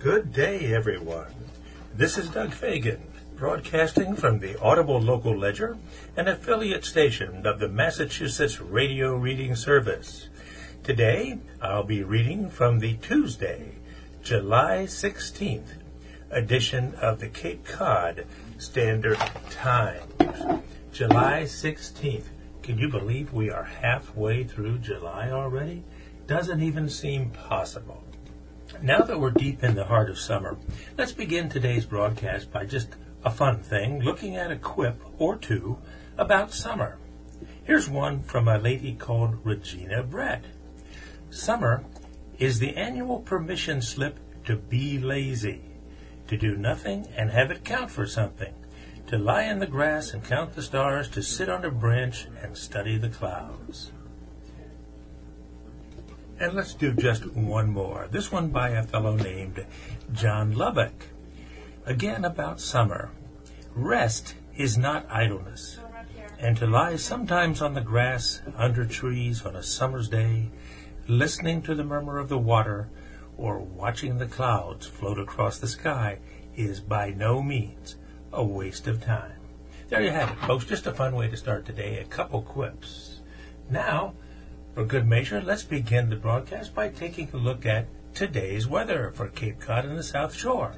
Good day, everyone. This is Doug Fagan, broadcasting from the Audible Local Ledger, an affiliate station of the Massachusetts Radio Reading Service. Today, I'll be reading from the Tuesday, July 16th, edition of the Cape Cod Standard Times. July 16th. Can you believe we are halfway through July already? Doesn't even seem possible. Now that we're deep in the heart of summer, let's begin today's broadcast by just a fun thing, looking at a quip or two about summer. Here's one from a lady called Regina Brett. Summer is the annual permission slip to be lazy, to do nothing and have it count for something, to lie in the grass and count the stars, to sit on a branch and study the clouds. And let's do just one more. This one by a fellow named John Lubbock. Again about summer. Rest is not idleness. And to lie sometimes on the grass, under trees on a summer's day, listening to the murmur of the water, or watching the clouds float across the sky is by no means a waste of time. There you have it, folks. Just a fun way to start today. A couple quips. Now, for good measure, let's begin the broadcast by taking a look at today's weather for Cape Cod and the South Shore.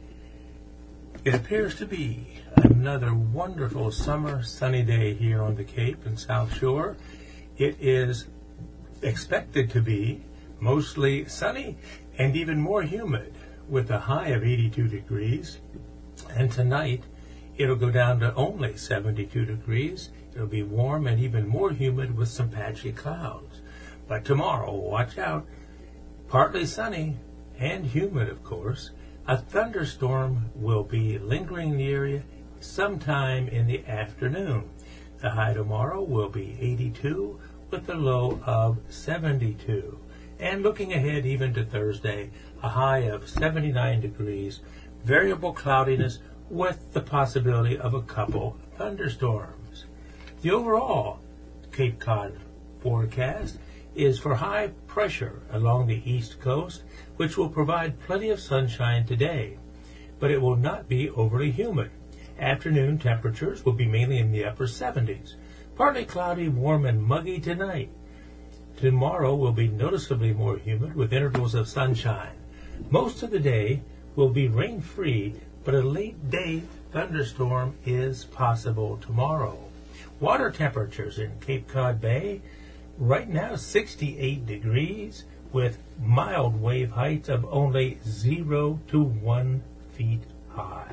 It appears to be another wonderful summer sunny day here on the Cape and South Shore. It is expected to be mostly sunny and even more humid with a high of 82 degrees. And tonight, it'll go down to only 72 degrees. It'll be warm and even more humid with some patchy clouds. But tomorrow, watch out. Partly sunny and humid, of course. A thunderstorm will be lingering in the area sometime in the afternoon. The high tomorrow will be 82 with a low of 72. And looking ahead even to Thursday, a high of 79 degrees, variable cloudiness with the possibility of a couple thunderstorms. The overall Cape Cod forecast is for high pressure along the east coast, which will provide plenty of sunshine today, but it will not be overly humid. Afternoon temperatures will be mainly in the upper 70s. Partly cloudy, warm, and muggy tonight. Tomorrow will be noticeably more humid with intervals of sunshine. Most of the day will be rain-free, but a late-day thunderstorm is possible tomorrow. Water temperatures in Cape Cod Bay, right now 68 degrees with mild wave heights of only 0 to 1 feet high.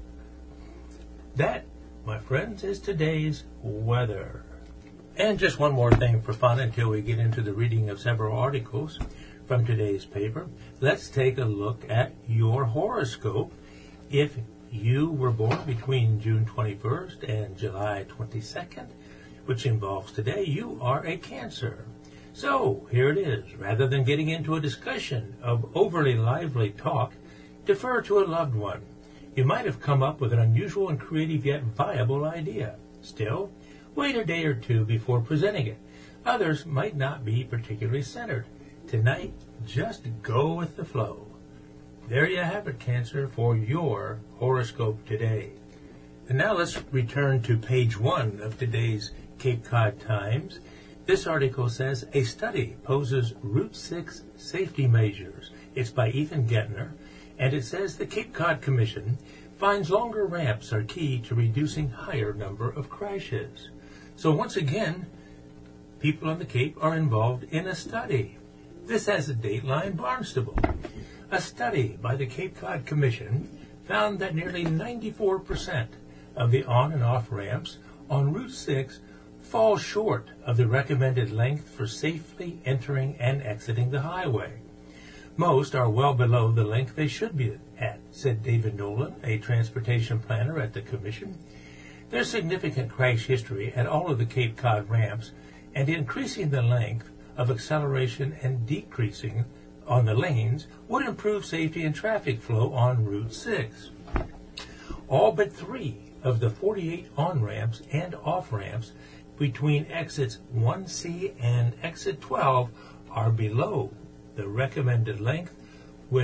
That, my friends, is today's weather. And just one more thing for fun until we get into the reading of several articles from today's paper. Let's take a look at your horoscope. If you were born between June 21st and July 22nd, which involves today, you are a Cancer. So, here it is. Rather than getting into a discussion of overly lively talk, defer to a loved one. You might have come up with an unusual and creative yet viable idea. Still, wait a day or two before presenting it. Others might not be particularly centered. Tonight, just go with the flow. There you have it, Cancer, for your horoscope today. And now let's return to page 1 of today's Cape Cod Times. This article says, a study poses Route 6 safety measures. It's by Ethan Gettner, and it says the Cape Cod Commission finds longer ramps are key to reducing higher number of crashes. So once again, people on the Cape are involved in a study. This has a Dateline Barnstable. A study by the Cape Cod Commission found that nearly 94% of the on and off ramps on Route 6 fall short of the recommended length for safely entering and exiting the highway. Most are well below the length they should be at, said David Nolan, a transportation planner at the Commission. There's significant crash history at all of the Cape Cod ramps, and increasing the length of acceleration and decreasing on the lanes would improve safety and traffic flow on Route 6. All but 3 of the 48 on-ramps and off-ramps between exits 1C and exit 12 are below the recommended length, with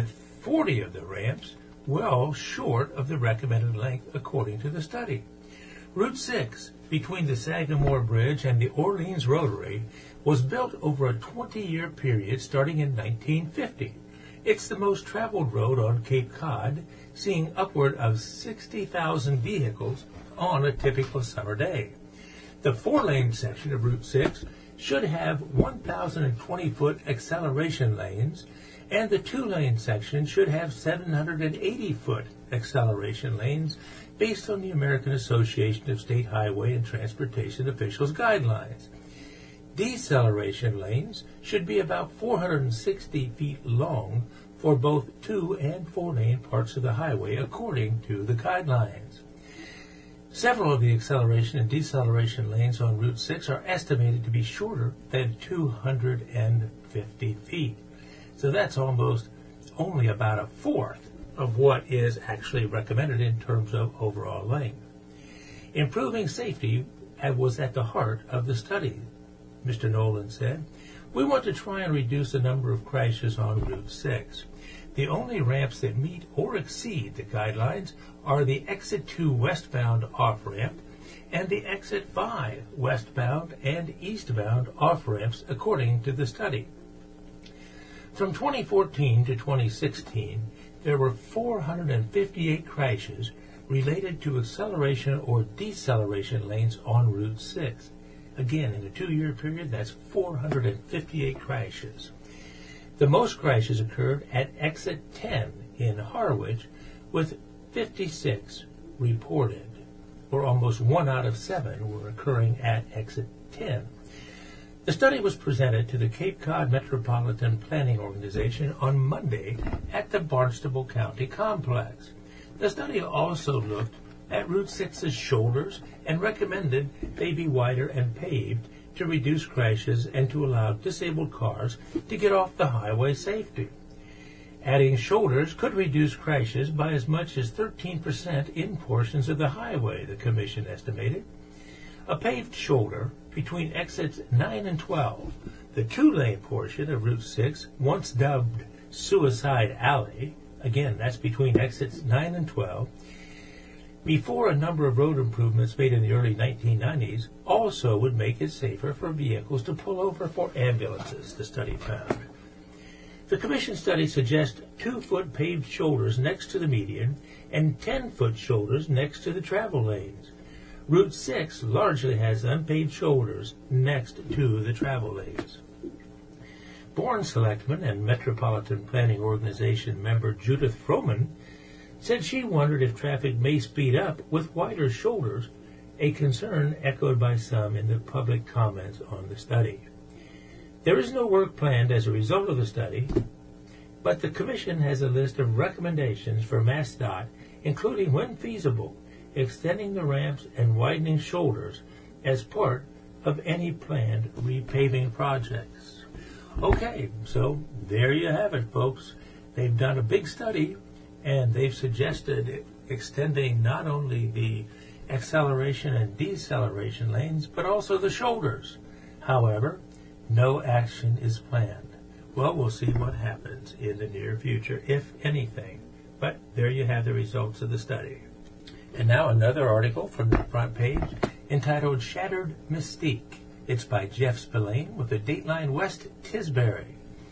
40 of the ramps well short of the recommended length according to the study. Route 6, between the Sagamore Bridge and the Orleans Rotary, was built over a 20-year period starting in 1950. It's the most traveled road on Cape Cod, seeing upward of 60,000 vehicles on a typical summer day. The 4-lane section of Route 6 should have 1,020-foot acceleration lanes, and the 2-lane section should have 780-foot acceleration lanes based on the American Association of State Highway and Transportation Officials guidelines. Deceleration lanes should be about 460 feet long for both 2- and 4-lane parts of the highway according to the guidelines. Several of the acceleration and deceleration lanes on Route 6 are estimated to be shorter than 250 feet. So that's almost only about a fourth of what is actually recommended in terms of overall length. Improving safety was at the heart of the study, Mr. Nolan said. We want to try and reduce the number of crashes on Route 6. The only ramps that meet or exceed the guidelines are the Exit 2 westbound off-ramp and the Exit 5 westbound and eastbound off-ramps according to the study. From 2014 to 2016, there were 458 crashes related to acceleration or deceleration lanes on Route 6. Again, in a 2-year period, that's 458 crashes. The most crashes occurred at Exit 10 in Harwich, with 56 reported, or almost 1 out of 7 were occurring at Exit 10. The study was presented to the Cape Cod Metropolitan Planning Organization on Monday at the Barnstable County Complex. The study also looked at Route 6's shoulders and recommended they be wider and paved to reduce crashes and to allow disabled cars to get off the highway safely. Adding shoulders could reduce crashes by as much as 13% in portions of the highway, the Commission estimated. A paved shoulder between exits 9 and 12, the 2-lane portion of Route 6, once dubbed Suicide Alley, again, that's between exits 9 and 12, before a number of road improvements made in the early 1990s, also would make it safer for vehicles to pull over for ambulances, the study found. The Commission study suggests 2-foot paved shoulders next to the median and 10-foot shoulders next to the travel lanes. Route 6 largely has unpaved shoulders next to the travel lanes. Bourne Selectman and Metropolitan Planning Organization member Judith Froman said she wondered if traffic may speed up with wider shoulders, a concern echoed by some in the public comments on the study. There is no work planned as a result of the study, but the Commission has a list of recommendations for MassDOT, including, when feasible, extending the ramps and widening shoulders as part of any planned repaving projects. Okay, so there you have it, folks. They've done a big study, and they've suggested extending not only the acceleration and deceleration lanes, but also the shoulders. However, no action is planned. Well, we'll see what happens in the near future, if anything. But there you have the results of the study. And now another article from the front page entitled Shattered Mystique. It's by Jeff Spillane with the Dateline West Tisbury.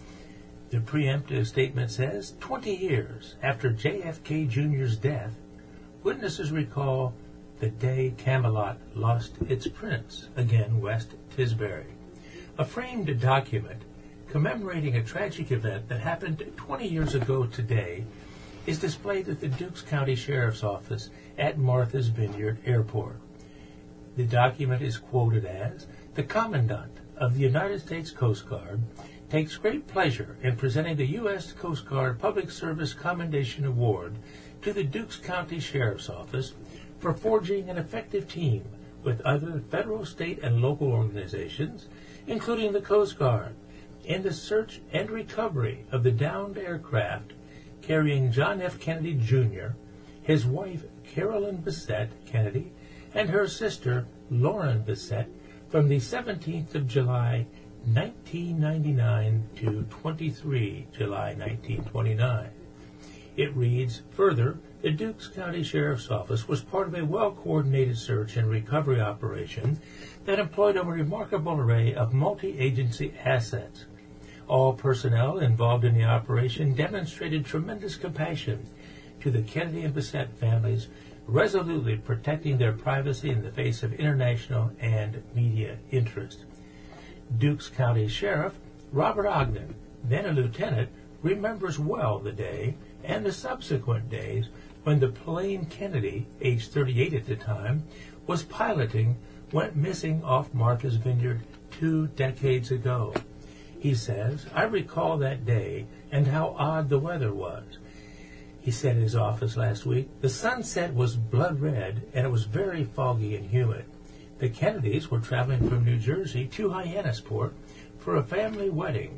The preemptive statement says, 20 years after JFK Jr.'s death, witnesses recall the day Camelot lost its prince, again West Tisbury. A framed document commemorating a tragic event that happened 20 years ago today is displayed at the Dukes County Sheriff's Office at Martha's Vineyard Airport. The document is quoted as, "The Commandant of the United States Coast Guard takes great pleasure in presenting the U.S. Coast Guard Public Service Commendation Award to the Dukes County Sheriff's Office for forging an effective team with other federal, state, and local organizations, including the Coast Guard, in the search and recovery of the downed aircraft carrying John F. Kennedy, Jr., his wife, Carolyn Bessette Kennedy, and her sister, Lauren Bessette, from the 17th of July, 1999 to 23 July 1929. It reads, further, the Dukes County Sheriff's Office was part of a well-coordinated search and recovery operation that employed a remarkable array of multi-agency assets. All personnel involved in the operation demonstrated tremendous compassion to the Kennedy and Bissett families, resolutely protecting their privacy in the face of international and media interest. Dukes County Sheriff Robert Ogden, then a lieutenant, remembers well the day and the subsequent days when the plane Kennedy, age 38 at the time, was piloting, went missing off Martha's Vineyard 2 decades ago. He says, I recall that day and how odd the weather was. He said in his office last week, the sunset was blood red and it was very foggy and humid. The Kennedys were traveling from New Jersey to Hyannisport for a family wedding,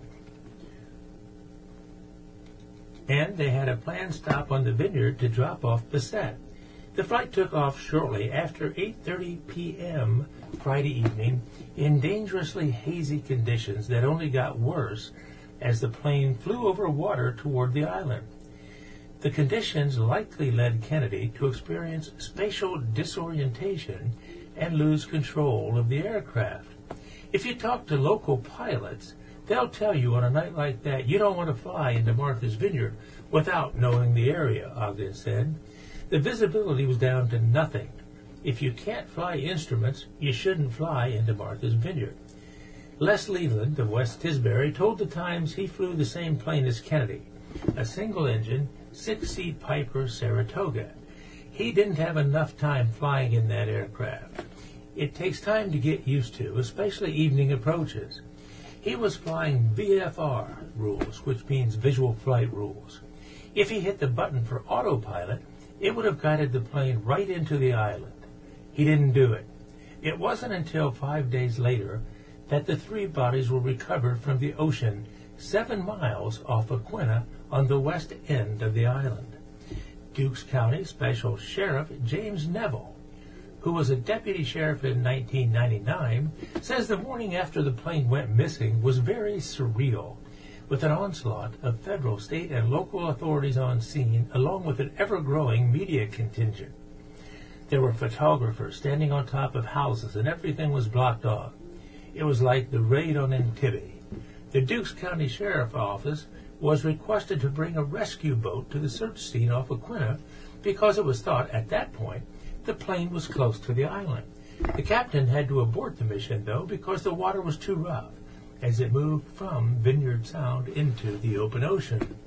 and they had a planned stop on the Vineyard to drop off Bissett. The flight took off shortly after 8:30 p.m. Friday evening in dangerously hazy conditions that only got worse as the plane flew over water toward the island. The conditions likely led Kennedy to experience spatial disorientation and lose control of the aircraft. If you talk to local pilots, they'll tell you on a night like that you don't want to fly into Martha's Vineyard without knowing the area, Ogden said. The visibility was down to nothing. If you can't fly instruments, you shouldn't fly into Martha's Vineyard. Les Leland of West Tisbury told the Times he flew the same plane as Kennedy, a single-engine, 6-seat Piper Saratoga. He didn't have enough time flying in that aircraft. It takes time to get used to, especially evening approaches. He was flying VFR rules, which means visual flight rules. If he hit the button for autopilot, it would have guided the plane right into the island. He didn't do it. It wasn't until 5 days later that the 3 bodies were recovered from the ocean 7 miles off Aquinnah on the west end of the island. Dukes County Special Sheriff James Neville, who was a deputy sheriff in 1999, says the morning after the plane went missing was very surreal, with an onslaught of federal, state, and local authorities on scene, along with an ever-growing media contingent. There were photographers standing on top of houses, and everything was blocked off. It was like the raid on Entebbe. The Dukes County Sheriff's Office was requested to bring a rescue boat to the search scene off Aquinnah because it was thought at that point the plane was close to the island. The captain had to abort the mission, though, because the water was too rough as it moved from Vineyard Sound into the open ocean.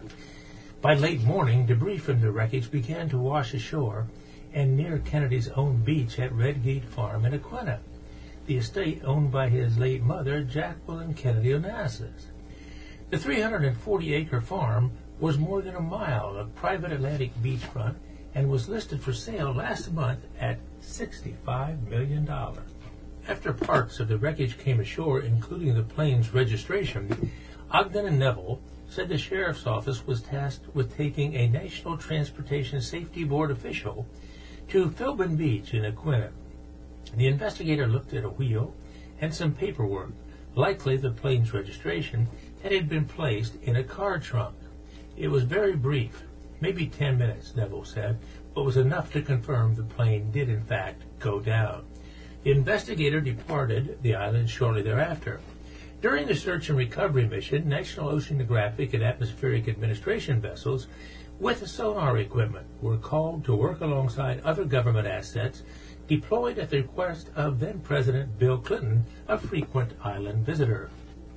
By late morning, debris from the wreckage began to wash ashore and near Kennedy's own beach at Redgate Farm in Aquinnah, the estate owned by his late mother, Jacqueline Kennedy Onassis. The 340-acre farm was more than a mile of private Atlantic beachfront and was listed for sale last month at $65 million. After parts of the wreckage came ashore, including the plane's registration, Ogden and Neville said the sheriff's office was tasked with taking a National Transportation Safety Board official to Philbin Beach in Aquinnah. The investigator looked at a wheel and some paperwork, likely the plane's registration, that had been placed in a car trunk. It was very brief, maybe 10 minutes, Neville said, but was enough to confirm the plane did in fact go down. The investigator departed the island shortly thereafter. During the search and recovery mission, National Oceanographic and Atmospheric Administration vessels with sonar equipment were called to work alongside other government assets deployed at the request of then-President Bill Clinton, a frequent island visitor.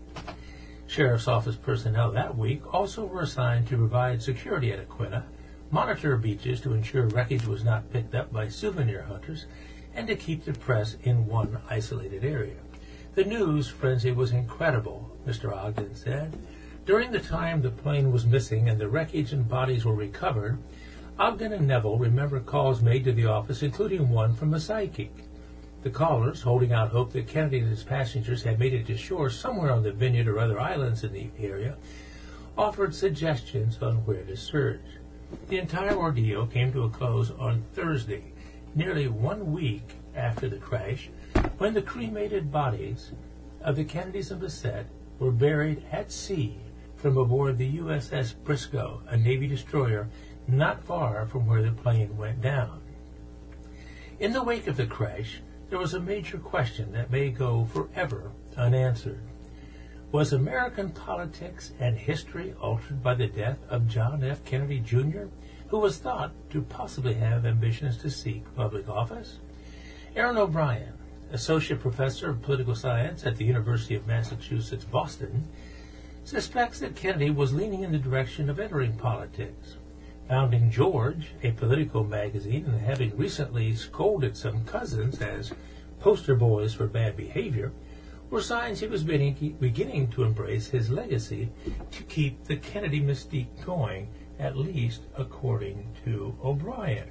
Sheriff's Office personnel that week also were assigned to provide security at Aquinnah, monitor beaches to ensure wreckage was not picked up by souvenir hunters, and to keep the press in one isolated area. The news frenzy was incredible, Mr. Ogden said. During the time the plane was missing and the wreckage and bodies were recovered, Ogden and Neville remember calls made to the office, including one from a psychic. The callers, holding out hope that Kennedy and his passengers had made it to shore somewhere on the Vineyard or other islands in the area, offered suggestions on where to search. The entire ordeal came to a close on Thursday, nearly 1 week after the crash, when the cremated bodies of the Kennedys and Bissett were buried at sea from aboard the USS Briscoe, a Navy destroyer not far from where the plane went down. In the wake of the crash, there was a major question that may go forever unanswered. Was American politics and history altered by the death of John F. Kennedy, Jr., who was thought to possibly have ambitions to seek public office? Aaron O'Brien, Associate Professor of Political Science at the University of Massachusetts, Boston, suspects that Kennedy was leaning in the direction of entering politics. Founding George, a political magazine, and having recently scolded some cousins as poster boys for bad behavior, were signs he was beginning to embrace his legacy to keep the Kennedy mystique going, at least according to O'Brien.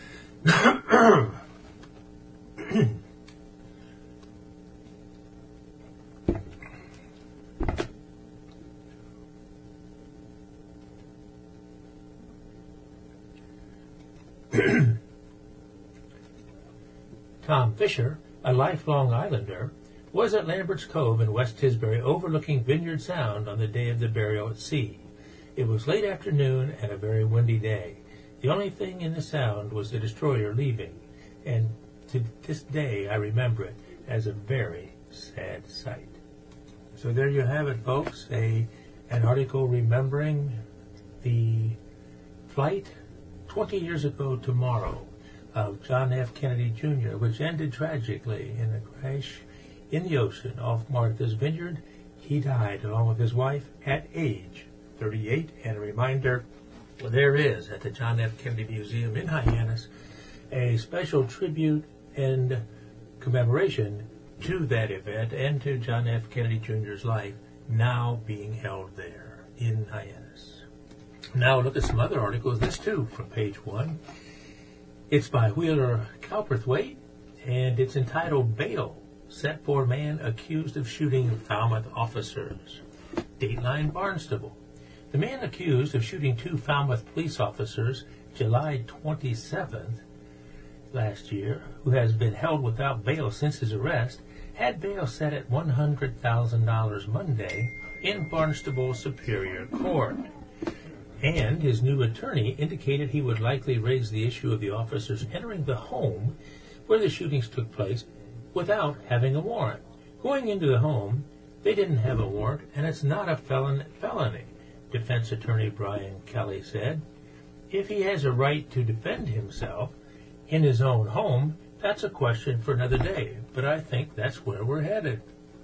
Tom Fisher, a lifelong islander, was at Lambert's Cove in West Tisbury overlooking Vineyard Sound on the day of the burial at sea. It was late afternoon and a very windy day. The only thing in the sound was the destroyer leaving, and to this day I remember it as a very sad sight. So there you have it, folks, an article remembering the flight 20 years ago tomorrow of John F. Kennedy, Jr., which ended tragically in a crash in the ocean off Martha's Vineyard. He died along with his wife at age 38. And a reminder, there is at the John F. Kennedy Museum in Hyannis a special tribute and commemoration to that event and to John F. Kennedy Jr.'s life now being held there in Hyannis. Now look at some other articles. This too from page 1. It's by Wheeler Cowperthwaite, and it's entitled Bail Set for Man Accused of Shooting Falmouth Officers. Dateline Barnstable. The man accused of shooting 2 Falmouth police officers July 27th last year, who has been held without bail since his arrest, had bail set at $100,000 Monday in Barnstable Superior Court. And his new attorney indicated he would likely raise the issue of the officers entering the home where the shootings took place without having a warrant. Going into the home, they didn't have a warrant, and it's not a felony, defense attorney Brian Kelly said. If he has a right to defend himself in his own home, that's a question for another day, but I think that's where we're headed.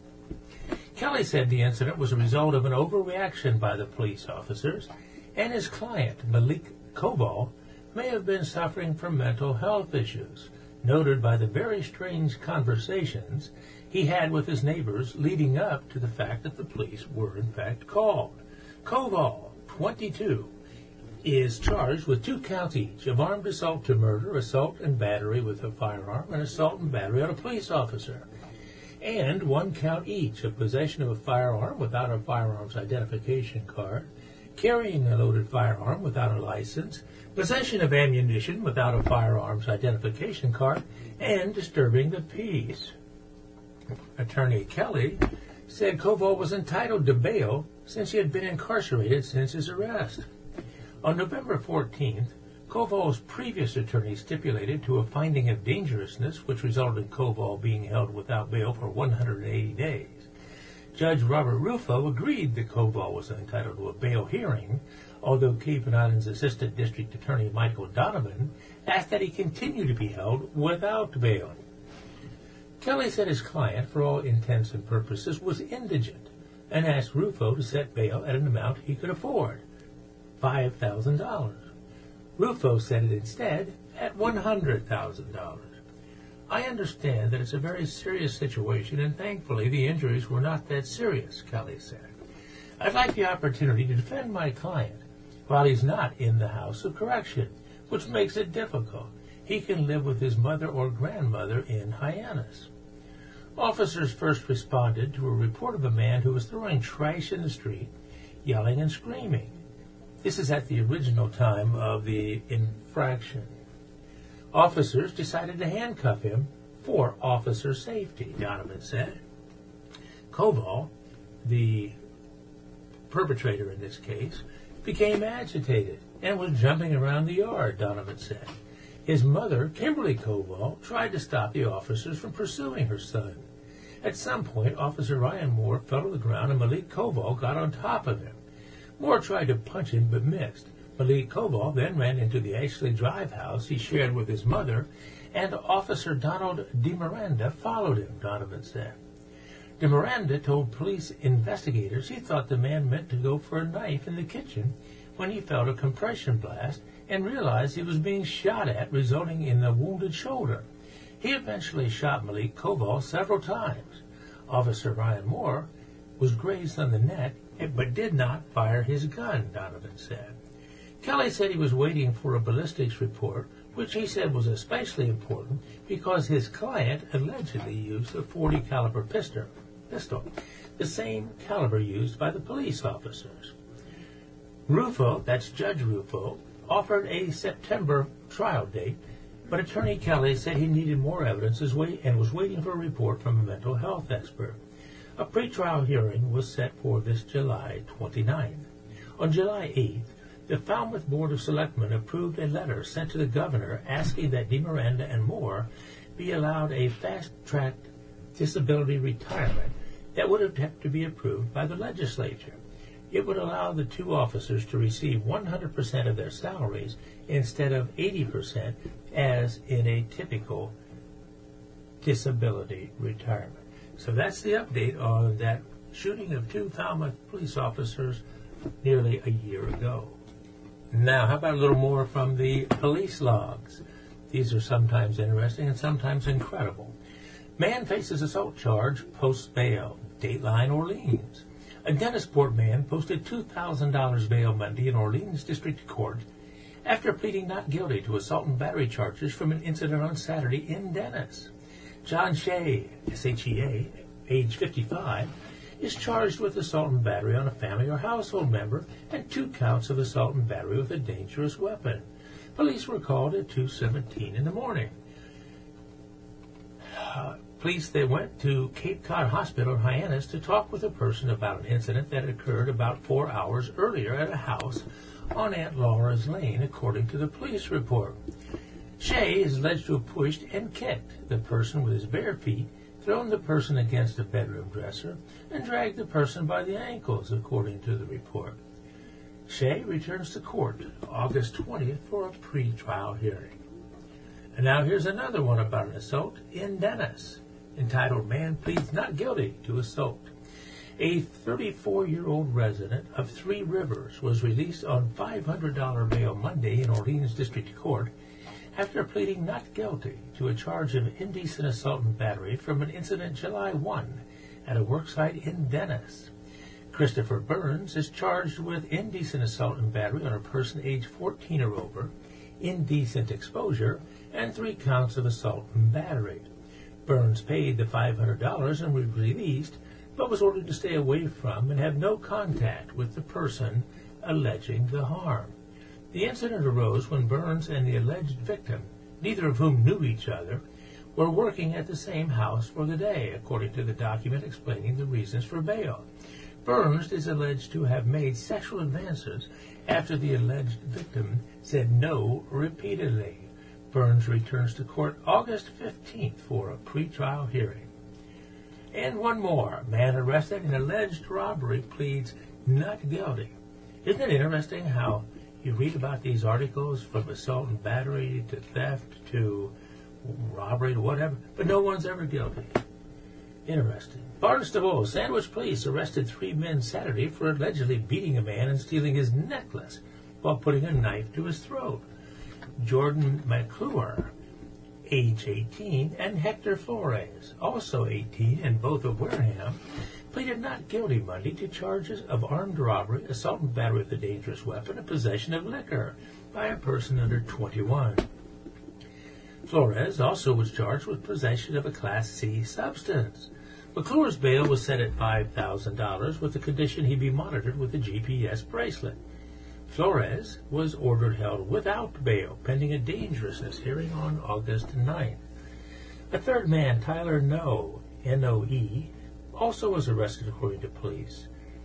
Kelly said the incident was a result of an overreaction by the police officers, and his client, Malik Koval, may have been suffering from mental health issues, noted by the very strange conversations he had with his neighbors leading up to the fact that the police were in fact called. Koval, 22, is charged with 2 counts each of armed assault to murder, assault and battery with a firearm, and assault and battery on a police officer, and 1 count each of possession of a firearm without a firearms identification card, carrying a loaded firearm without a license, possession of ammunition without a firearms identification card, and disturbing the peace. Attorney Kelly said Koval was entitled to bail since he had been incarcerated since his arrest. On November 14th, Koval's previous attorney stipulated to a finding of dangerousness, which resulted in Koval being held without bail for 180 days. Judge Robert Rufo agreed that Koval was entitled to a bail hearing, although Cape and Islands Assistant District Attorney Michael Donovan asked that he continue to be held without bail. Kelly said his client, for all intents and purposes, was indigent and asked Rufo to set bail at an amount he could afford, $5,000. Rufo set it instead at $100,000. I understand that it's a very serious situation, and thankfully the injuries were not that serious, Kelly said. I'd like the opportunity to defend my client while he's not in the House of Correction, which makes it difficult. He can live with his mother or grandmother in Hyannis. Officers first responded to a report of a man who was throwing trash in the street, yelling and screaming. This is at the original time of the infraction. Officers decided to handcuff him for officer safety, Donovan said. Koval, the perpetrator in this case, became agitated and was jumping around the yard, Donovan said. His mother, Kimberly Koval, tried to stop the officers from pursuing her son. At some point, Officer Ryan Moore fell to the ground and Malik Koval got on top of him. Moore tried to punch him but missed. Malik Koval then ran into the Ashley Drive house he shared with his mother, and Officer Donald DeMiranda followed him, Donovan said. DeMiranda told police investigators he thought the man meant to go for a knife in the kitchen when he felt a compression blast and realized he was being shot at, resulting in a wounded shoulder. He eventually shot Malik Koval several times. Officer Ryan Moore was grazed on the neck, but did not fire his gun, Donovan said. Kelly said he was waiting for a ballistics report, which he said was especially important because his client allegedly used a .40 caliber pistol, the same caliber used by the police officers. Rufo, that's Judge Rufo, offered a September trial date, but Attorney Kelly said he needed more evidence and was waiting for a report from a mental health expert. A pretrial hearing was set for this July 29th. On July 8th, the Falmouth Board of Selectmen approved a letter sent to the governor asking that DeMiranda and Moore be allowed a fast-track disability retirement that would have to be approved by the legislature. It would allow the two officers to receive 100% of their salaries instead of 80% as in a typical disability retirement. So that's the update on that shooting of two Falmouth police officers nearly a year ago. Now, how about a little more from the police logs? These are sometimes interesting and sometimes incredible. Man faces assault charge, posts bail. Dateline Orleans. A Dennisport man posted $2,000 bail Monday in Orleans District Court after pleading not guilty to assault and battery charges from an incident on Saturday in Dennis. John Shea, S-H-E-A, age 55, is charged with assault and battery on a family or household member and 2 counts of assault and battery with a dangerous weapon. Police were called at 2:17 in the morning. Police then went to Cape Cod Hospital in Hyannis to talk with a person about an incident that occurred about 4 hours earlier at a house on Aunt Laura's Lane, according to the police report. Shea is alleged to have pushed and kicked the person with his bare feet, thrown the person against a bedroom dresser, and dragged the person by the ankles, according to the report. Shea returns to court August 20th for a pre-trial hearing. And now here's another one about an assault in Dennis, entitled Man Pleads Not Guilty to Assault. A 34-year-old resident of Three Rivers was released on $500 bail Monday in Orleans District Court after pleading not guilty to a charge of indecent assault and battery from an incident July 1 at a worksite in Dennis. Christopher Burns is charged with indecent assault and battery on a person age 14 or over, indecent exposure, and 3 counts of assault and battery. Burns paid the $500 and was released, but was ordered to stay away from and have no contact with the person alleging the harm. The incident arose when Burns and the alleged victim, neither of whom knew each other, were working at the same house for the day, according to the document explaining the reasons for bail. Burns is alleged to have made sexual advances after the alleged victim said no repeatedly. Burns returns to court August 15th for a pretrial hearing. And one more. Man arrested in alleged robbery pleads not guilty. Isn't it interesting how you read about these articles from assault and battery to theft to robbery to whatever, but no one's ever guilty? Interesting. Barnstable, Sandwich Police arrested 3 men Saturday for allegedly beating a man and stealing his necklace while putting a knife to his throat. Jordan McClure, age 18, and Hector Flores, also 18, and both of Wareham, pleaded not guilty Monday to charges of armed robbery, assault and battery with a dangerous weapon, and possession of liquor by a person under 21. Flores also was charged with possession of a Class C substance. McClure's bail was set at $5,000 with the condition he be monitored with a GPS bracelet. Flores was ordered held without bail pending a dangerousness hearing on August 9th. A third man, Tyler Noe, N-O-E, also was arrested according to police.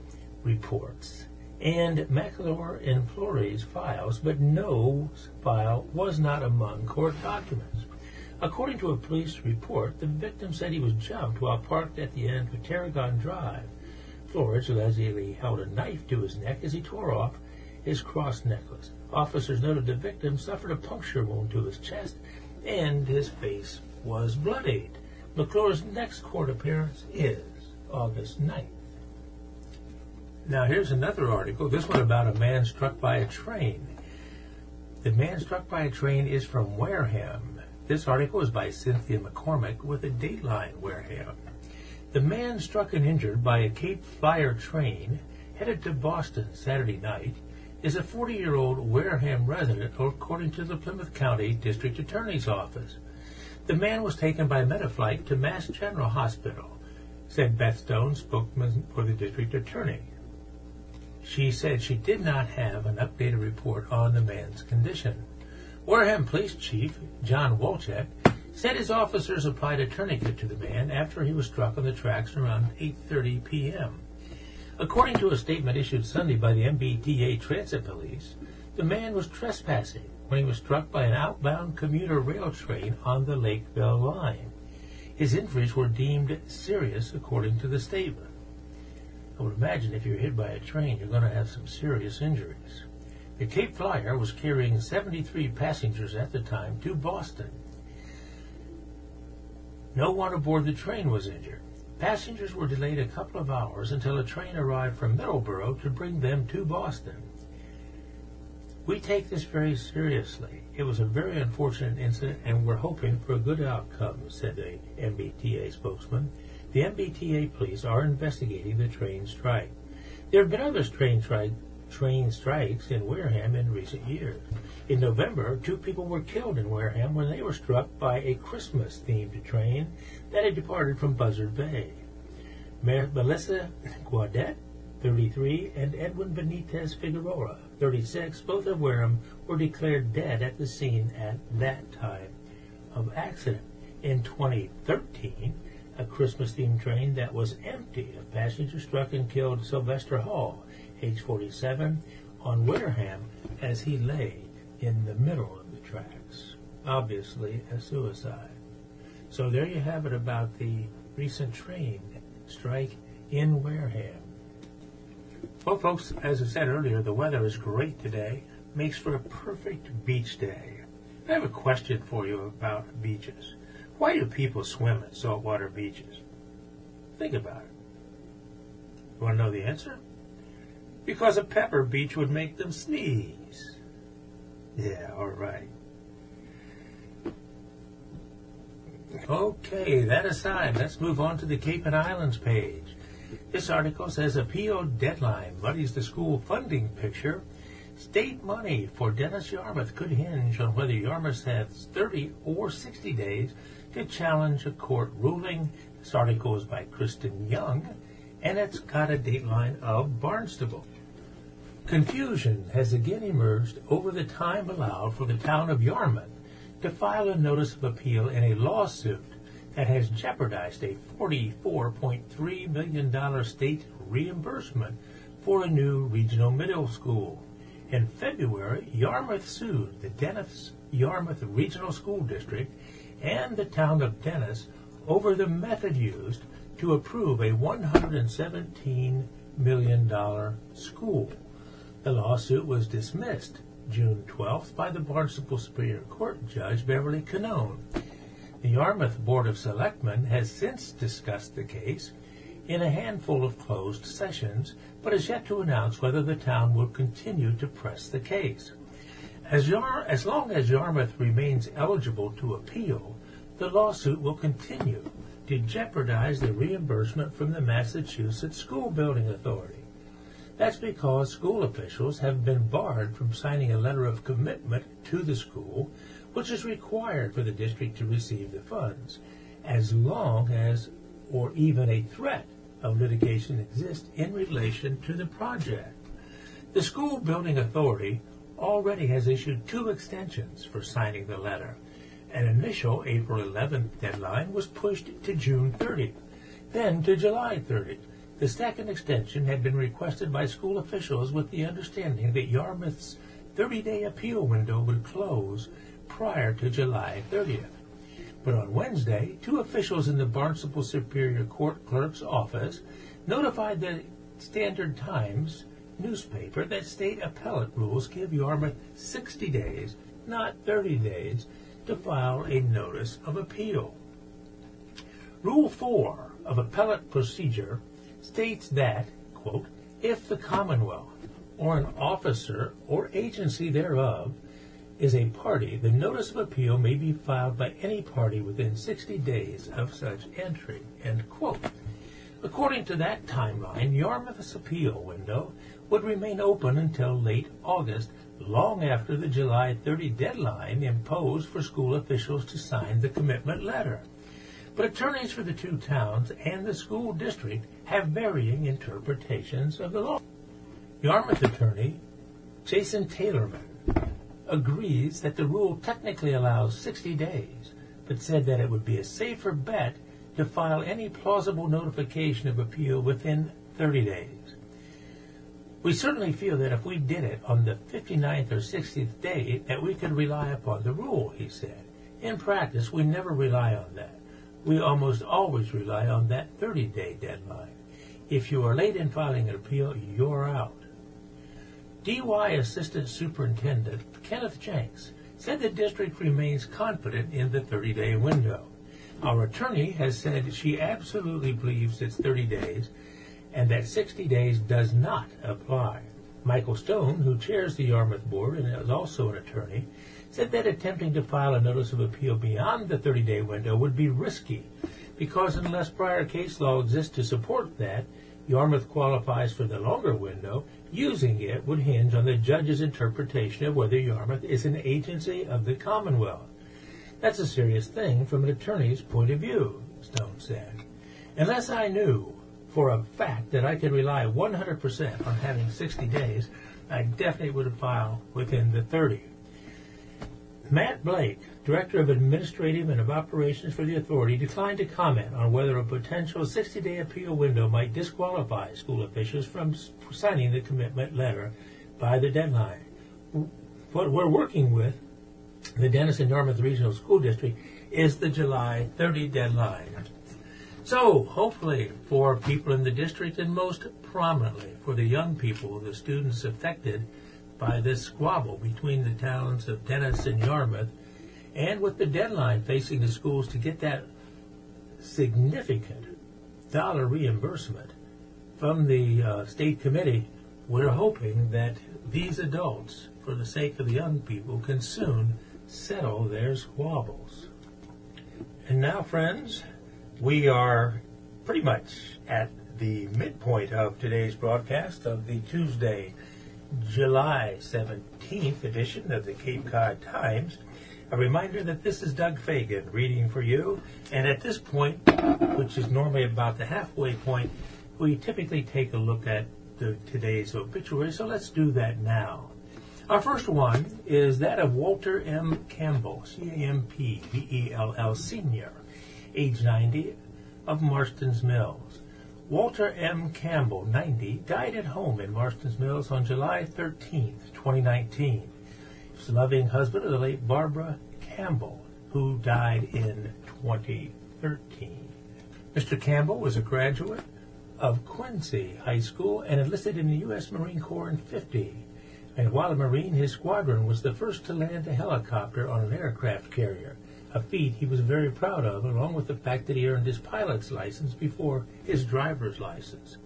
reports and McClure and Flores files, but no file was not among court documents. According to a police report, the victim said he was jumped while parked at the end of Tarragon Drive. Flores allegedly held a knife to his neck as he tore off his cross necklace. Officers noted the victim suffered a puncture wound to his chest and his face was bloodied. McClure's next court appearance is August 9th. Now here's another article, this one about a man struck by a train. The man struck by a train is from Wareham. This article is by Cynthia McCormick with a Dateline Wareham. The man struck and injured by a Cape Flyer train headed to Boston Saturday night is a 40-year-old Wareham resident, according to the Plymouth County District Attorney's Office. The man was taken by Metaflight to Mass General Hospital, said Beth Stone, spokesman for the district attorney. She said she did not have an updated report on the man's condition. Wareham Police Chief John Wolchek said his officers applied a tourniquet to the man after he was struck on the tracks around 8:30 p.m. According to a statement issued Sunday by the MBTA Transit Police, the man was trespassing when he was struck by an outbound commuter rail train on the Lakeville line. His injuries were deemed serious, according to the statement. I would imagine if you're hit by a train, you're going to have some serious injuries. The Cape Flyer was carrying 73 passengers at the time to Boston. No one aboard the train was injured. Passengers were delayed a couple of hours until a train arrived from Middleborough to bring them to Boston. We take this very seriously. It was a very unfortunate incident, and we're hoping for a good outcome, said the MBTA spokesman. The MBTA police are investigating the train strike. There have been other train strikes in Wareham in recent years. In November, 2 people were killed in Wareham when they were struck by a Christmas-themed train that had departed from Buzzard Bay. Melissa Guadet, 33, and Edwin Benitez Figueroa, 36, both of Wareham, were declared dead at the scene at that time of accident. In 2013, a Christmas-themed train that was empty of passengers struck and killed Sylvester Hall, age 47, on Wareham as he lay in the middle of the tracks. Obviously a suicide. So there you have it about the recent train strike in Wareham. Well, folks, as I said earlier, the weather is great today. Makes for a perfect beach day. I have a question for you about beaches. Why do people swim at saltwater beaches? Think about it. You want to know the answer? Because a pepper beach would make them sneeze. Yeah, all right. Okay, that aside, let's move on to the Cape and Islands page. This article says appeal deadline muddies the school funding picture. State money for Dennis Yarmouth could hinge on whether Yarmouth has 30 or 60 days to challenge a court ruling. This article is by Kristen Young, and it's got a dateline of Barnstable. Confusion has again emerged over the time allowed for the town of Yarmouth to file a notice of appeal in a lawsuit that has jeopardized a $44.3 million state reimbursement for a new regional middle school. In February, Yarmouth sued the Dennis-Yarmouth Regional School District and the town of Dennis over the method used to approve a $117 million school. The lawsuit was dismissed June 12th by the Barnstable Superior Court Judge Beverly Canone. The Yarmouth Board of Selectmen has since discussed the case in a handful of closed sessions, but has yet to announce whether the town will continue to press the case. As long as Yarmouth remains eligible to appeal, the lawsuit will continue to jeopardize the reimbursement from the Massachusetts School Building Authority. That's because school officials have been barred from signing a letter of commitment to the school, which is required for the district to receive the funds, as long as or even a threat of litigation exists in relation to the project. The School Building Authority already has issued 2 extensions for signing the letter. An initial April 11th deadline was pushed to June 30th, then to July 30th. The second extension had been requested by school officials with the understanding that Yarmouth's 30-day appeal window would close prior to July 30th. But on Wednesday, two officials in the Barnstable Superior Court Clerk's office notified the Standard Times newspaper that state appellate rules give Yarmouth 60 days, not 30 days, to file a notice of appeal. Rule 4 of appellate procedure states that, quote, if the Commonwealth or an officer or agency thereof is a party, the notice of appeal may be filed by any party within 60 days of such entry, end quote. According to that timeline, Yarmouth's appeal window would remain open until late August, long after the July 30 deadline imposed for school officials to sign the commitment letter. But attorneys for the two towns and the school district have varying interpretations of the law. Yarmouth attorney Jason Taylorman agrees that the rule technically allows 60 days, but said that it would be a safer bet to file any plausible notification of appeal within 30 days. We certainly feel that if we did it on the 59th or 60th day, that we could rely upon the rule, he said. In practice, we never rely on that. We almost always rely on that 30-day deadline. If you are late in filing an appeal, you're out. DY Assistant Superintendent Kenneth Jenks said the district remains confident in the 30-day window. Our attorney has said she absolutely believes it's 30 days and that 60 days does not apply. Michael Stone, who chairs the Yarmouth Board and is also an attorney, said that attempting to file a notice of appeal beyond the 30-day window would be risky because unless prior case law exists to support that, Yarmouth qualifies for the longer window. Using it would hinge on the judge's interpretation of whether Yarmouth is an agency of the Commonwealth. That's a serious thing from an attorney's point of view, Stone said. Unless I knew for a fact that I could rely 100% on having 60 days, I definitely would file within the 30. Matt Blake, Director of Administrative and of Operations for the Authority, declined to comment on whether a potential 60-day appeal window might disqualify school officials from signing the commitment letter by the deadline. What we're working with, the Denison Yarmouth Regional School District, is the July 30 deadline. So, hopefully, for people in the district and most prominently for the young people, the students affected by this squabble between the towns of Denison and Yarmouth, and with the deadline facing the schools to get that significant dollar reimbursement from the state committee, we're hoping that these adults, for the sake of the young people, can soon settle their squabbles. And now, friends, we are pretty much at the midpoint of today's broadcast of the Tuesday, July 17th edition of the Cape Cod Times. A reminder that this is Doug Fagan reading for you, and at this point, which is normally about the halfway point, we typically take a look at today's obituary, so let's do that now. Our first one is that of Walter M. Campbell, C-A-M-P-B-E-L-L, Sr., age 90, of Marston's Mills. Walter M. Campbell, 90, died at home in Marston's Mills on July 13, 2019. He was the loving husband of the late Barbara Campbell, who died in 2013. Mr. Campbell was a graduate of Quincy High School and enlisted in the U.S. Marine Corps in '50. And while a Marine, his squadron was the first to land a helicopter on an aircraft carrier, a feat he was very proud of, along with the fact that he earned his pilot's license before his driver's license.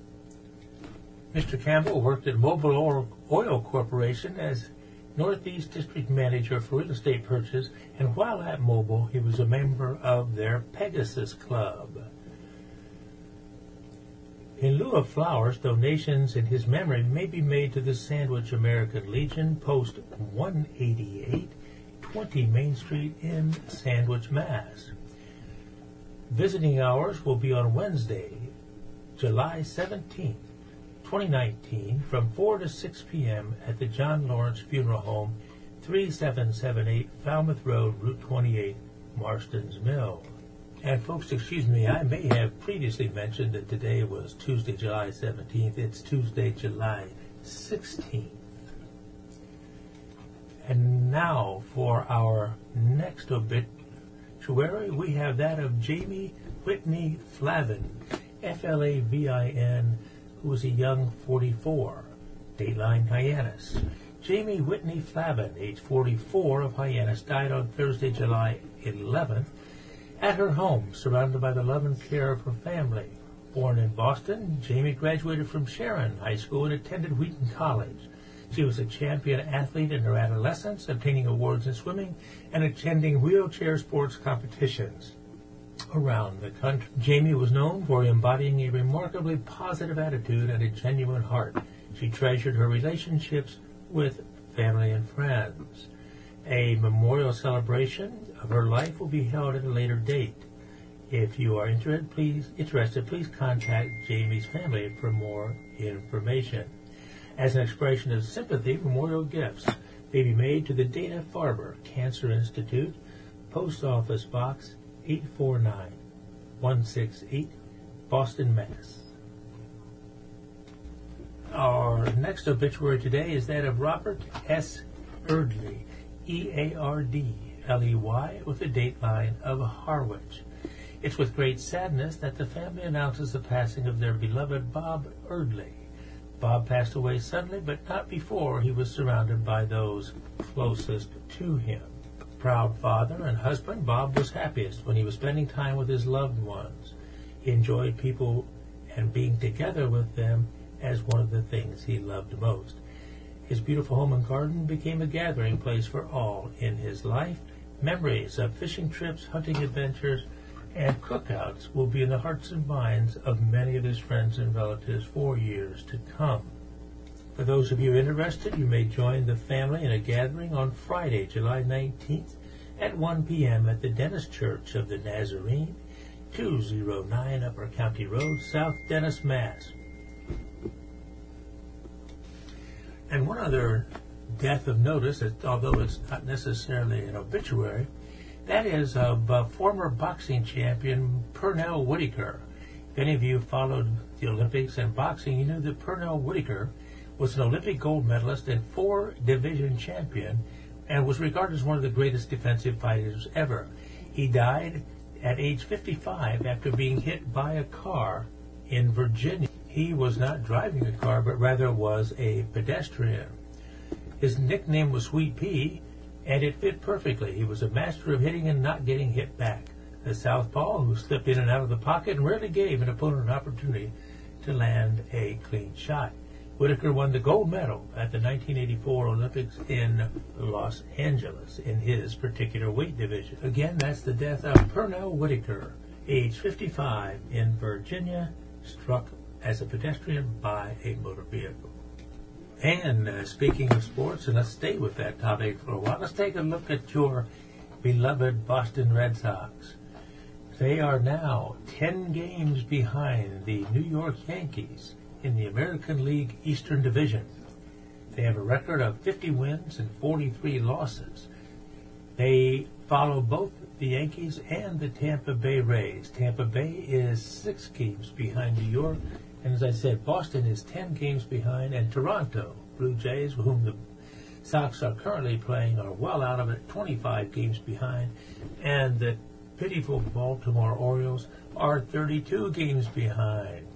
Mr. Campbell worked at Mobil Oil Corporation as Northeast District Manager for real estate purchase, and while at Mobil, he was a member of their Pegasus Club. In lieu of flowers, donations in his memory may be made to the Sandwich American Legion, Post 188, 20 Main Street in Sandwich, Mass. Visiting hours will be on Wednesday, July 17th, 2019, from 4 to 6 p.m. at the John Lawrence Funeral Home, 3778 Falmouth Road, Route 28, Marston's Mill. And folks, excuse me, I may have previously mentioned that today was Tuesday, July 17th. It's Tuesday, July 16th. And now for our next obituary, we have that of Jamie Whitney Flavin, Flavin, who was a young 44, Dateline Hyannis. Jamie Whitney Flavin, age 44, of Hyannis, died on Thursday, July 11th, at her home, surrounded by the love and care of her family. Born in Boston, Jamie graduated from Sharon High School and attended Wheaton College. She was a champion athlete in her adolescence, obtaining awards in swimming and attending wheelchair sports competitions around the country. Jamie was known for embodying a remarkably positive attitude and a genuine heart. She treasured her relationships with family and friends. A memorial celebration of her life will be held at a later date. If you are interested, please contact Jamie's family for more information. As an expression of sympathy, memorial gifts may be made to the Dana-Farber Cancer Institute, Post Office Box 849168, Boston, Mass. Our next obituary today is that of Robert S. Eardley, Eardley, with a dateline of Harwich. It's with great sadness that the family announces the passing of their beloved Bob Eardley. Bob passed away suddenly, but not before he was surrounded by those closest to him. Proud father and husband, Bob was happiest when he was spending time with his loved ones. He enjoyed people and being together with them as one of the things he loved most. His beautiful home and garden became a gathering place for all in his life. Memories of fishing trips, hunting adventures, and cookouts will be in the hearts and minds of many of his friends and relatives for years to come. For those of you interested, you may join the family in a gathering on Friday, July 19th at 1 p.m. at the Dennis Church of the Nazarene, 209 Upper County Road, South Dennis, Mass. And one other death of notice, although it's not necessarily an obituary, that is of former boxing champion Pernell Whitaker. If any of you followed the Olympics and boxing, you knew that Pernell Whitaker was an Olympic gold medalist and 4-division champion and was regarded as one of the greatest defensive fighters ever. He died at age 55 after being hit by a car in Virginia. He was not driving a car, but rather was a pedestrian. His nickname was Sweet Pea, and it fit perfectly. He was a master of hitting and not getting hit back. A southpaw who slipped in and out of the pocket and rarely gave an opponent an opportunity to land a clean shot. Whitaker won the gold medal at the 1984 Olympics in Los Angeles in his particular weight division. Again, that's the death of Pernell Whitaker, age 55, in Virginia, struck as a pedestrian by a motor vehicle. And speaking of sports, and let's stay with that topic for a while, let's take a look at your beloved Boston Red Sox. They are now 10 games behind the New York Yankees in the American League Eastern Division. They have a record of 50 wins and 43 losses. They follow both the Yankees and the Tampa Bay Rays. Tampa Bay is 6 games behind New York, and as I said, Boston is 10 games behind, and Toronto Blue Jays, whom the Sox are currently playing, are well out of it, 25 games behind, and the pitiful Baltimore Orioles are 32 games behind.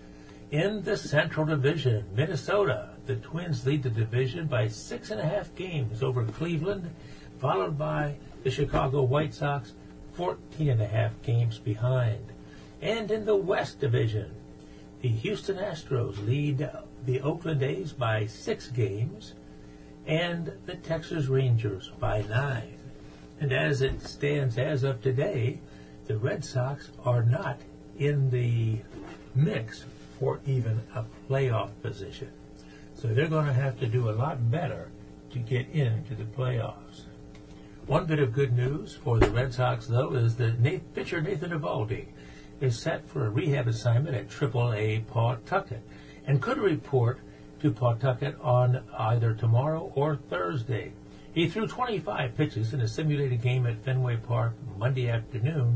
In the Central Division, Minnesota, the Twins lead the division by 6.5 games over Cleveland, followed by the Chicago White Sox, 14.5 games behind. And in the West Division, the Houston Astros lead the Oakland A's by 6 games, and the Texas Rangers by 9. And as it stands as of today, the Red Sox are not in the mix for even a playoff position. So they're going to have to do a lot better to get into the playoffs. One bit of good news for the Red Sox, though, is that pitcher Nathan Eovaldi is set for a rehab assignment at AAA Pawtucket and could report to Pawtucket on either tomorrow or Thursday. He threw 25 pitches in a simulated game at Fenway Park Monday afternoon.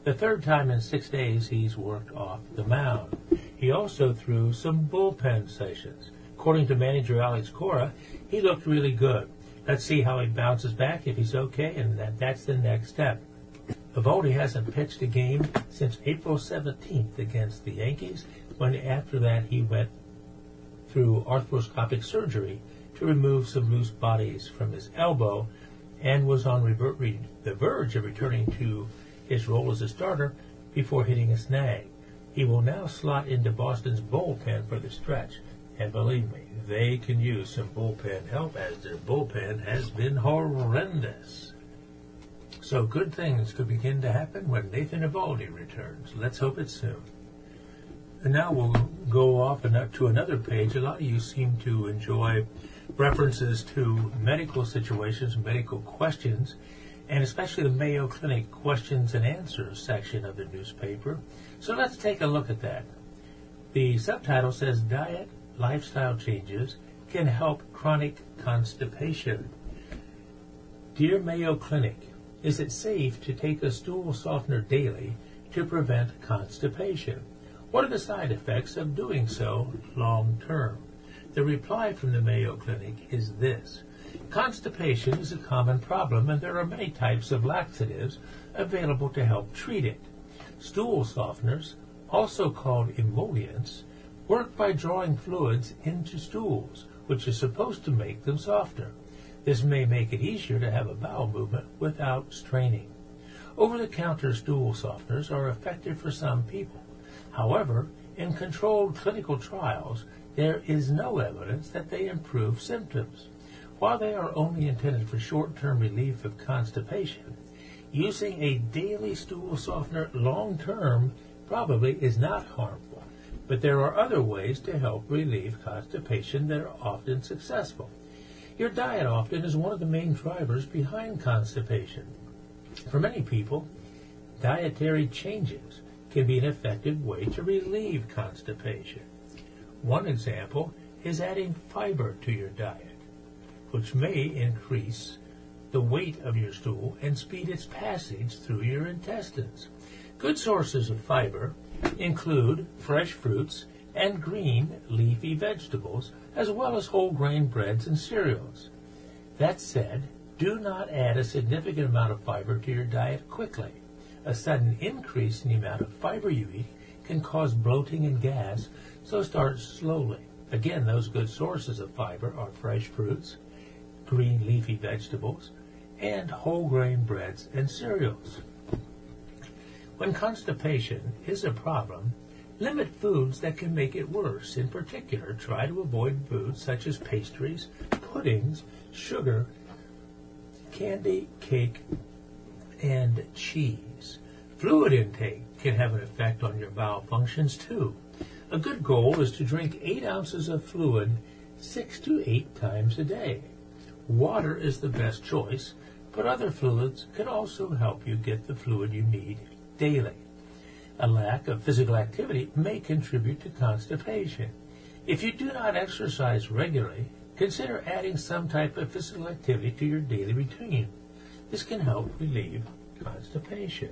the third time in 6 days he's worked off the mound. He also threw some bullpen sessions. According to manager Alex Cora, he looked really good. Let's see how he bounces back, if he's okay, and that's the next step. Eovaldi hasn't pitched a game since April 17th against the Yankees, when after that he went through arthroscopic surgery to remove some loose bodies from his elbow and was on the verge of returning to his role as a starter before hitting a snag. He will now slot into Boston's bullpen for the stretch, and believe me, they can use some bullpen help, as their bullpen has been horrendous. So good things could begin to happen when Nathan Eovaldi returns. Let's hope it's soon. And now we'll go off to another page. A lot of you seem to enjoy references to medical situations, medical questions, and especially the Mayo Clinic questions and answers section of the newspaper. So let's take a look at that. The subtitle says, Diet, Lifestyle Changes Can Help Chronic Constipation. Dear Mayo Clinic, is it safe to take a stool softener daily to prevent constipation? What are the side effects of doing so long term? The reply from the Mayo Clinic is this. Constipation is a common problem, and there are many types of laxatives available to help treat it. Stool softeners, also called emollients, work by drawing fluids into stools, which is supposed to make them softer. This may make it easier to have a bowel movement without straining. Over-the-counter stool softeners are effective for some people. However, in controlled clinical trials, there is no evidence that they improve symptoms. While they are only intended for short-term relief of constipation, using a daily stool softener long-term probably is not harmful, but there are other ways to help relieve constipation that are often successful. Your diet often is one of the main drivers behind constipation. For many people, dietary changes can be an effective way to relieve constipation. One example is adding fiber to your diet, which may increase the weight of your stool and speed its passage through your intestines. Good sources of fiber include fresh fruits and green leafy vegetables, as well as whole grain breads and cereals. That said, do not add a significant amount of fiber to your diet quickly. A sudden increase in the amount of fiber you eat can cause bloating and gas, so start slowly. Again, those good sources of fiber are fresh fruits, green leafy vegetables, and whole grain breads and cereals. When constipation is a problem, limit foods that can make it worse. In particular, try to avoid foods such as pastries, puddings, sugar, candy, cake, and cheese. Fluid intake can have an effect on your bowel functions too. A good goal is to drink 8 ounces of fluid 6 to 8 times a day. Water is the best choice, but other fluids can also help you get the fluid you need daily. A lack of physical activity may contribute to constipation. If you do not exercise regularly, consider adding some type of physical activity to your daily routine. This can help relieve constipation.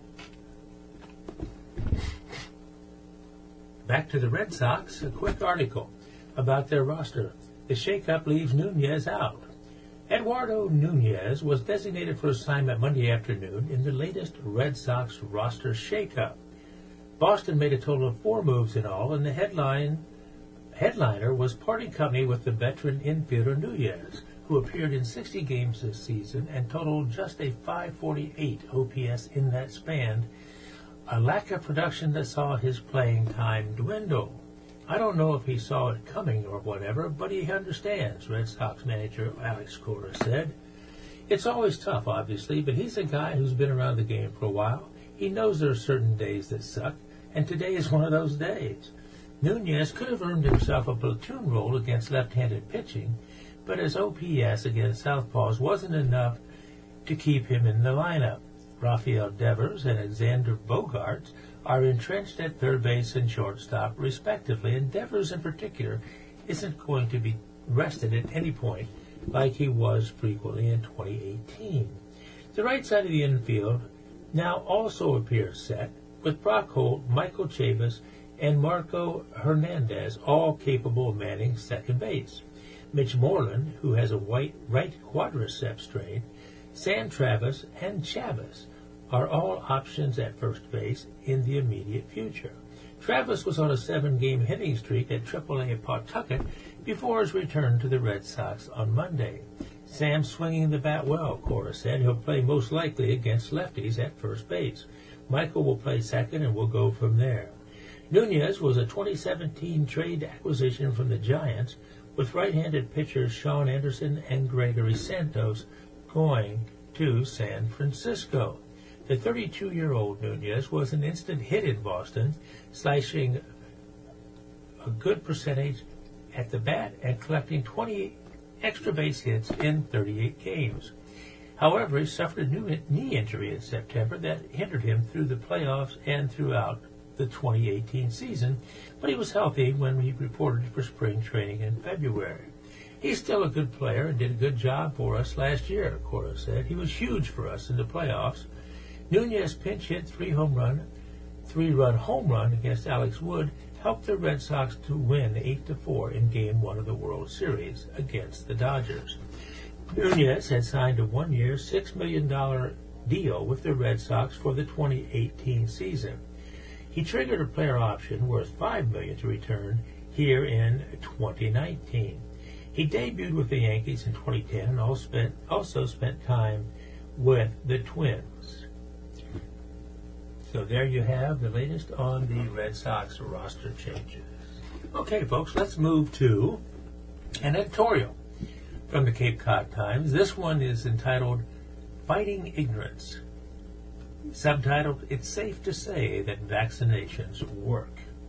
Back to the Red Sox, a quick article about their roster. The shakeup leaves Nunez out. Eduardo Nunez was designated for assignment Monday afternoon in the latest Red Sox roster shakeup. Boston made a total of 4 moves in all, and the headliner was parting company with the veteran infielder Nunez, who appeared in 60 games this season and totaled just a .548 OPS in that span, a lack of production that saw his playing time dwindle. I don't know if he saw it coming or whatever, but he understands, Red Sox manager Alex Cora said. It's always tough, obviously, but he's a guy who's been around the game for a while. He knows there are certain days that suck, and today is one of those days. Nunez could have earned himself a platoon role against left-handed pitching, but his OPS against southpaws wasn't enough to keep him in the lineup. Rafael Devers and Alexander Bogaerts are entrenched at third base and shortstop, respectively, and Devers in particular isn't going to be rested at any point like he was frequently in 2018. The right side of the infield now also appears set, with Brock Holt, Michael Chavis, and Marco Hernandez all capable of manning second base. Mitch Moreland, who has a right quadriceps strain, Sam Travis, and Chavis are all options at first base in the immediate future. Travis was on a 7-game hitting streak at AAA at Pawtucket before his return to the Red Sox on Monday. Sam's swinging the bat well, Cora said. He'll play most likely against lefties at first base. Michael will play second and will go from there. Nunez was a 2017 trade acquisition from the Giants, with right-handed pitchers Sean Anderson and Gregory Santos going to San Francisco. The 32-year-old Nunez was an instant hit in Boston, slashing a good percentage at the bat and collecting 20 extra base hits in 38 games. However, he suffered a knee injury in September that hindered him through the playoffs and throughout the 2018 season, but he was healthy when he reported for spring training in February. He's still a good player and did a good job for us last year, Cora said. He was huge for us in the playoffs. Nunez pinch hit three-run home run against Alex Wood helped the Red Sox to win 8-4 in Game 1 of the World Series against the Dodgers. Nunez had signed a 1-year, $6 million deal with the Red Sox for the 2018 season. He triggered a player option worth $5 million to return here in 2019. He debuted with the Yankees in 2010 and also spent time with the Twins. So there you have the latest on the Red Sox roster changes. Okay, folks, let's move to an editorial from the Cape Cod Times. This one is entitled Fighting Ignorance. Subtitled, It's Safe to Say That Vaccinations Work.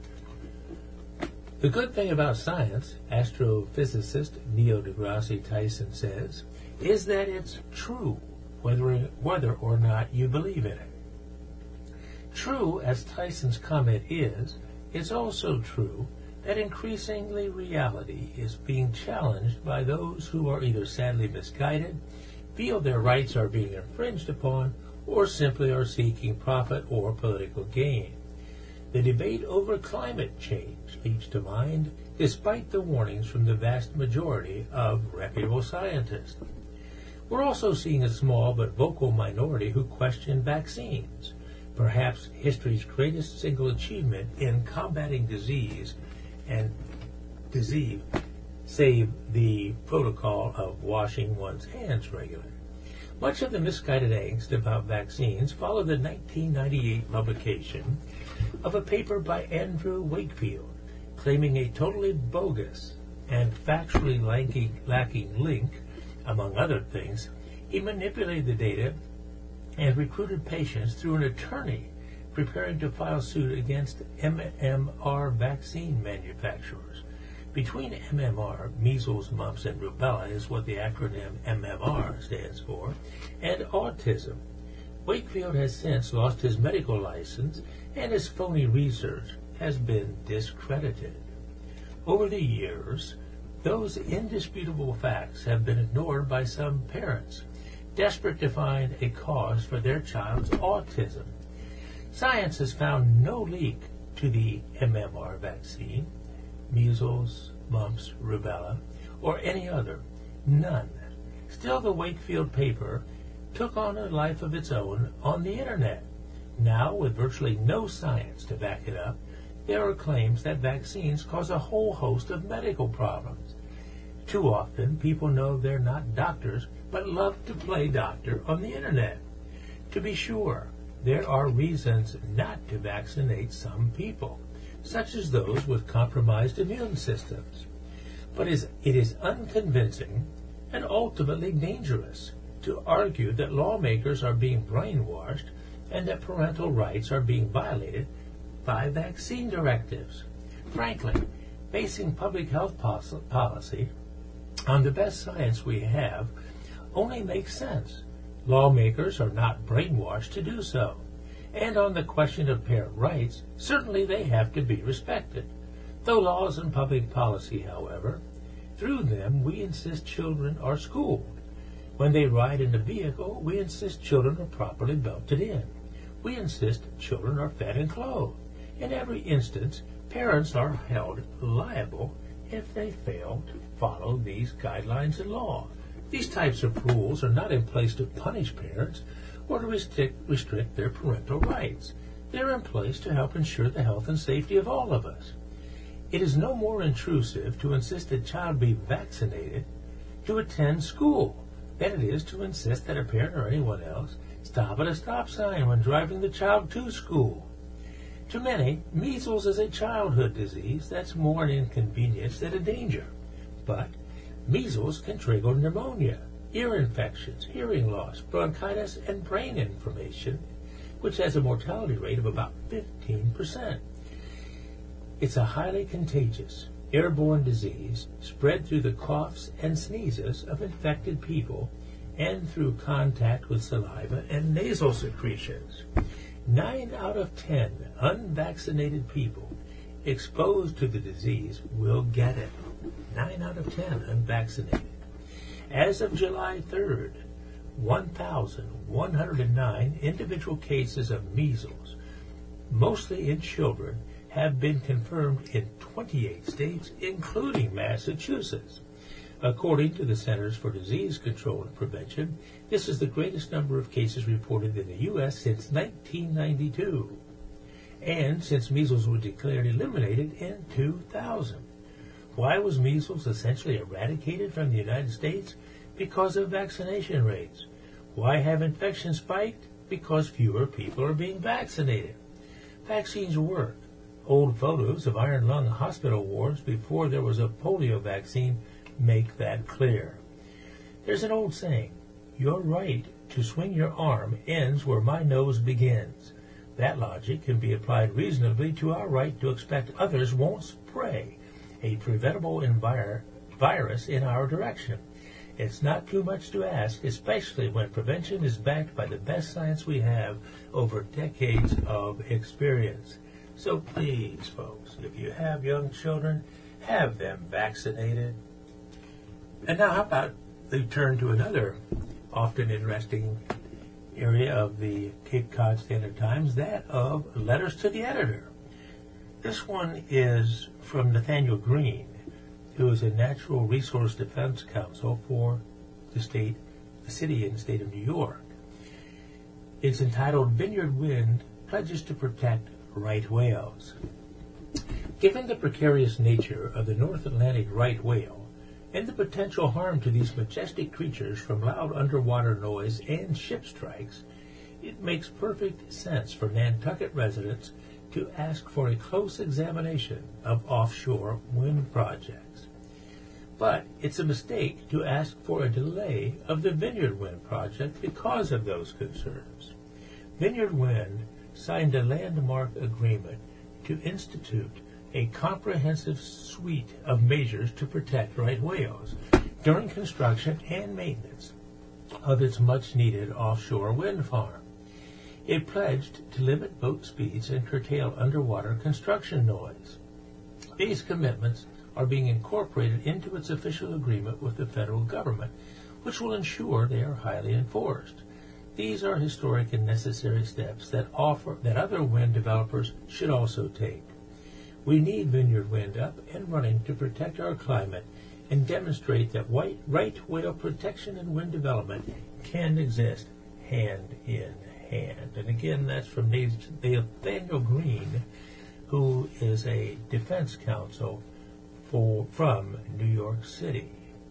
The good thing about science, astrophysicist Neil deGrasse Tyson says, is that it's true, whether or not you believe in it. True, as Tyson's comment is, it's also true that increasingly reality is being challenged by those who are either sadly misguided, feel their rights are being infringed upon, or simply are seeking profit or political gain. The debate over climate change leaps to mind, despite the warnings from the vast majority of reputable scientists. We're also seeing a small but vocal minority who question vaccines, perhaps history's greatest single achievement in combating disease, save the protocol of washing one's hands regularly. Much of the misguided angst about vaccines followed the 1998 publication of a paper by Andrew Wakefield, claiming a totally bogus and factually lacking link. Among other things, he manipulated the data and recruited patients through an attorney preparing to file suit against MMR vaccine manufacturers. Between MMR, measles, mumps, and rubella is what the acronym MMR stands for, and autism. Wakefield has since lost his medical license, and his phony research has been discredited. Over the years, those indisputable facts have been ignored by some parents, desperate to find a cause for their child's autism. Science has found no link to the MMR vaccine, measles, mumps, rubella, or any other. None. Still, the Wakefield paper took on a life of its own on the Internet. Now, with virtually no science to back it up, there are claims that vaccines cause a whole host of medical problems. Too often, people know they're not doctors, but love to play doctor on the Internet. To be sure, there are reasons not to vaccinate some people, such as those with compromised immune systems. But it is unconvincing and ultimately dangerous to argue that lawmakers are being brainwashed and that parental rights are being violated by vaccine directives. Frankly, basing public health policy on the best science we have only makes sense. Lawmakers are not brainwashed to do so. And on the question of parent rights, certainly they have to be respected. Though laws and public policy, however, through them we insist children are schooled. When they ride in a vehicle, we insist children are properly belted in. we insist children are fed and clothed. In every instance, parents are held liable if they fail to follow these guidelines and law. These types of rules are not in place to punish parents or to restrict their parental rights. They're in place to help ensure the health and safety of all of us. It is no more intrusive to insist a child be vaccinated to attend school than it is to insist that a parent or anyone else stop at a stop sign when driving the child to school. To many, measles is a childhood disease that's more an inconvenience than a danger. But measles can trigger pneumonia, ear infections, hearing loss, bronchitis, and brain inflammation, which has a mortality rate of about 15%. It's a highly contagious, airborne disease spread through the coughs and sneezes of infected people and through contact with saliva and nasal secretions. 9 out of 10 unvaccinated people exposed to the disease will get it. 9 out of 10 unvaccinated. As of July 3rd, 1,109 individual cases of measles, mostly in children, have been confirmed in 28 states, including Massachusetts. According to the Centers for Disease Control and Prevention, this is the greatest number of cases reported in the U.S. since 1992, and since measles was declared eliminated in 2000. Why was measles essentially eradicated from the United States? Because of vaccination rates. Why have infections spiked? Because fewer people are being vaccinated. Vaccines work. Old photos of iron lung hospital wards before there was a polio vaccine make that clear. There's an old saying, your right to swing your arm ends where my nose begins. That logic can be applied reasonably to our right to expect others won't spray a preventable virus in our direction. It's not too much to ask, especially when prevention is backed by the best science we have over decades of experience. So please, folks, if you have young children, have them vaccinated. And now how about we turn to another often interesting area of the Cape Cod Standard Times, that of letters to the editor. This one is from Nathaniel Green, who is a Natural Resource Defense Counsel for the city and state of New York. It's entitled Vineyard Wind Pledges to Protect Right Whales. Given the precarious nature of the North Atlantic right whale and the potential harm to these majestic creatures from loud underwater noise and ship strikes, it makes perfect sense for Nantucket residents to ask for a close examination of offshore wind projects. But it's a mistake to ask for a delay of the Vineyard Wind project because of those concerns. Vineyard Wind signed a landmark agreement to institute a comprehensive suite of measures to protect right whales during construction and maintenance of its much-needed offshore wind farm. It pledged to limit boat speeds and curtail underwater construction noise. These commitments are being incorporated into its official agreement with the federal government, which will ensure they are highly enforced. These are historic and necessary steps that other wind developers should also take. We need Vineyard Wind up and running to protect our climate and demonstrate that right whale protection and wind development can exist hand in hand. And again, that's from Nathaniel Green, who is a defense counsel from New York City.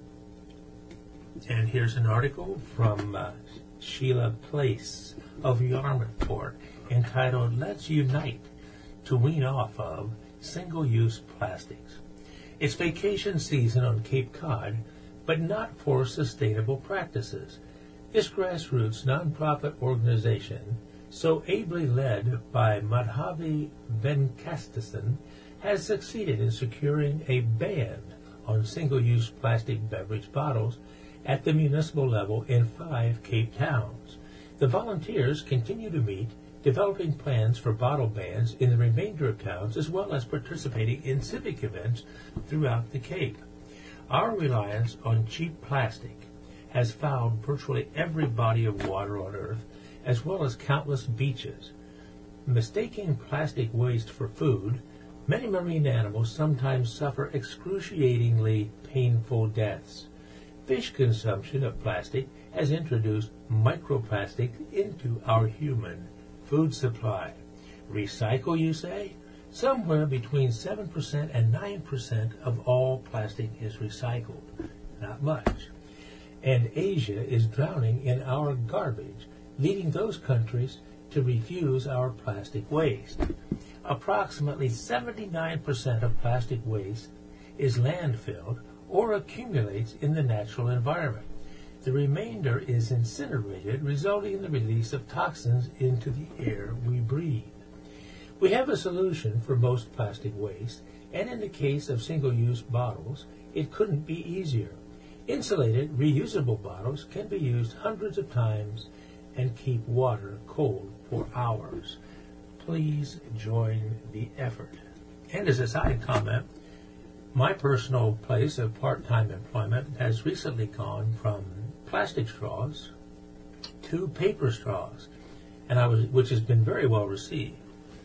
And here's an article from Sheila Place of Yarmouthport entitled, Let's Unite to Wean Off of Single-Use Plastics. It's vacation season on Cape Cod, but not for sustainable practices. This grassroots nonprofit organization, so ably led by Madhavi Venkatesan, has succeeded in securing a ban on single-use plastic beverage bottles at the municipal level in 5 Cape towns. The volunteers continue to meet, developing plans for bottle bans in the remainder of towns, as well as participating in civic events throughout the Cape. Our reliance on cheap plastic has fouled virtually every body of water on Earth, as well as countless beaches. Mistaking plastic waste for food, many marine animals sometimes suffer excruciatingly painful deaths. Fish consumption of plastic has introduced microplastic into our human food supply. Recycle, you say? Somewhere between 7% and 9% of all plastic is recycled. Not much. And Asia is drowning in our garbage, leading those countries to refuse our plastic waste. Approximately 79% of plastic waste is landfilled or accumulates in the natural environment. The remainder is incinerated, resulting in the release of toxins into the air we breathe. We have a solution for most plastic waste, and in the case of single-use bottles, it couldn't be easier. Insulated, reusable bottles can be used hundreds of times and keep water cold for hours. Please join the effort. And as a side comment, my personal place of part-time employment has recently gone from plastic straws to paper straws, which has been very well received.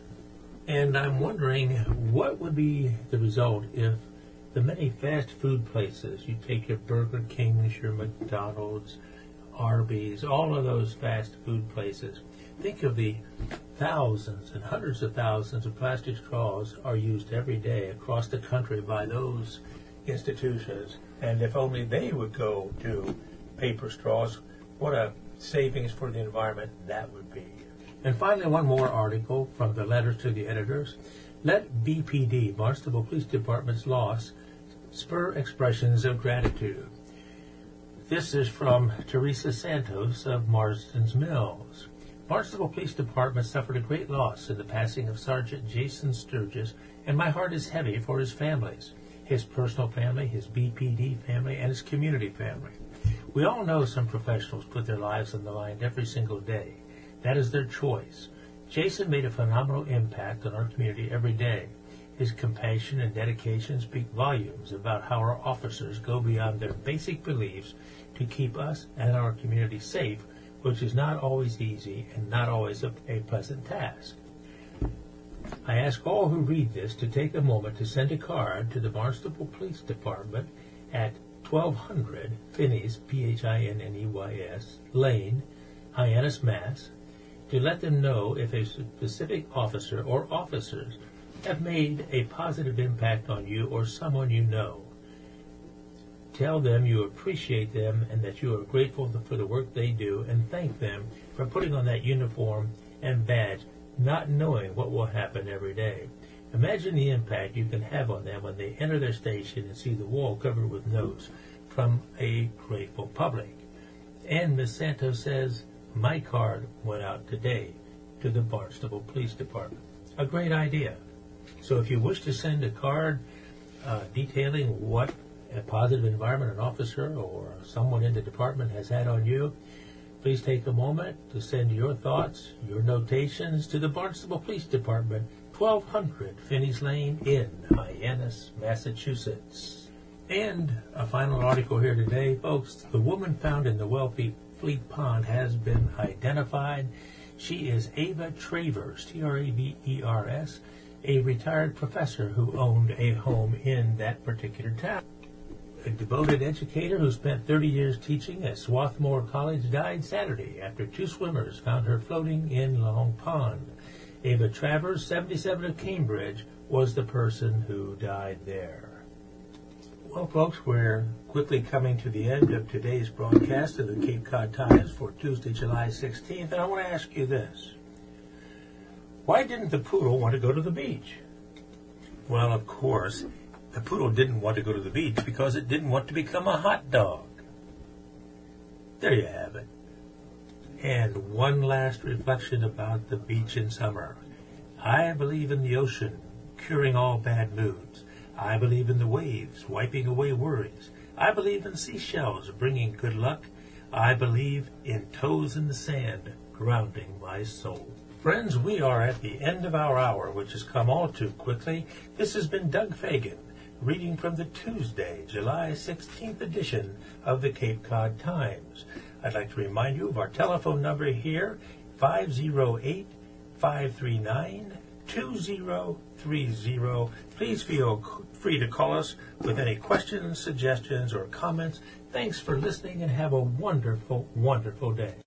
And I'm wondering what would be the result if the many fast food places, you take your Burger Kings, your McDonald's, Arby's, all of those fast food places, think of the thousands and hundreds of thousands of plastic straws are used every day across the country by those institutions. And if only they would go to paper straws, what a savings for the environment that would be. And finally, one more article from the letters to the editors. Let BPD, Barnstable Police Department's loss, spur expressions of gratitude. This is from Teresa Santos of Marsden's Mills. Barnstable Police Department suffered a great loss in the passing of Sergeant Jason Sturgis, and my heart is heavy for his families, his personal family, his BPD family, and his community family. We all know some professionals put their lives on the line every single day. That is their choice. Jason made a phenomenal impact on our community every day. His compassion and dedication speak volumes about how our officers go beyond their basic beliefs to keep us and our community safe, which is not always easy and not always a pleasant task. I ask all who read this to take a moment to send a card to the Barnstable Police Department at 1200 Phineys, P-H-I-N-N-E-Y-S, Lane, Hyannis, Mass., to let them know if a specific officer or officers have made a positive impact on you or someone you know. Tell them you appreciate them and that you are grateful for the work they do, and thank them for putting on that uniform and badge, not knowing what will happen every day. Imagine the impact you can have on them when they enter their station and see the wall covered with notes from a grateful public. And Ms. Santos says, my card went out today to the Barnstable Police Department. A great idea. So if you wish to send a card detailing what a positive environment an officer or someone in the department has had on you, please take a moment to send your thoughts, your notations to the Barnstable Police Department, 1200 Phineys Lane in Hyannis, Massachusetts. And a final article here today, folks. The woman found in the Wellfleet Pond has been identified. She is Ava Travers, Travers, a retired professor who owned a home in that particular town. A devoted educator who spent 30 years teaching at Swarthmore College died Saturday after two swimmers found her floating in Long Pond. Ava Travers, 77 of Cambridge, was the person who died there. Well, folks, we're quickly coming to the end of today's broadcast of the Cape Cod Times for Tuesday, July 16th, and I want to ask you this. Why didn't the poodle want to go to the beach? Well, of course, the poodle didn't want to go to the beach because it didn't want to become a hot dog. There you have it. And one last reflection about the beach in summer. I believe in the ocean curing all bad moods. I believe in the waves wiping away worries. I believe in seashells bringing good luck. I believe in toes in the sand grounding my soul. Friends, we are at the end of our hour, which has come all too quickly. This has been Doug Fagan, reading from the Tuesday, July 16th edition of the Cape Cod Times. I'd like to remind you of our telephone number here 508-539-2030. Please feel free to call us with any questions, suggestions, or comments. Thanks for listening and have a wonderful, wonderful day.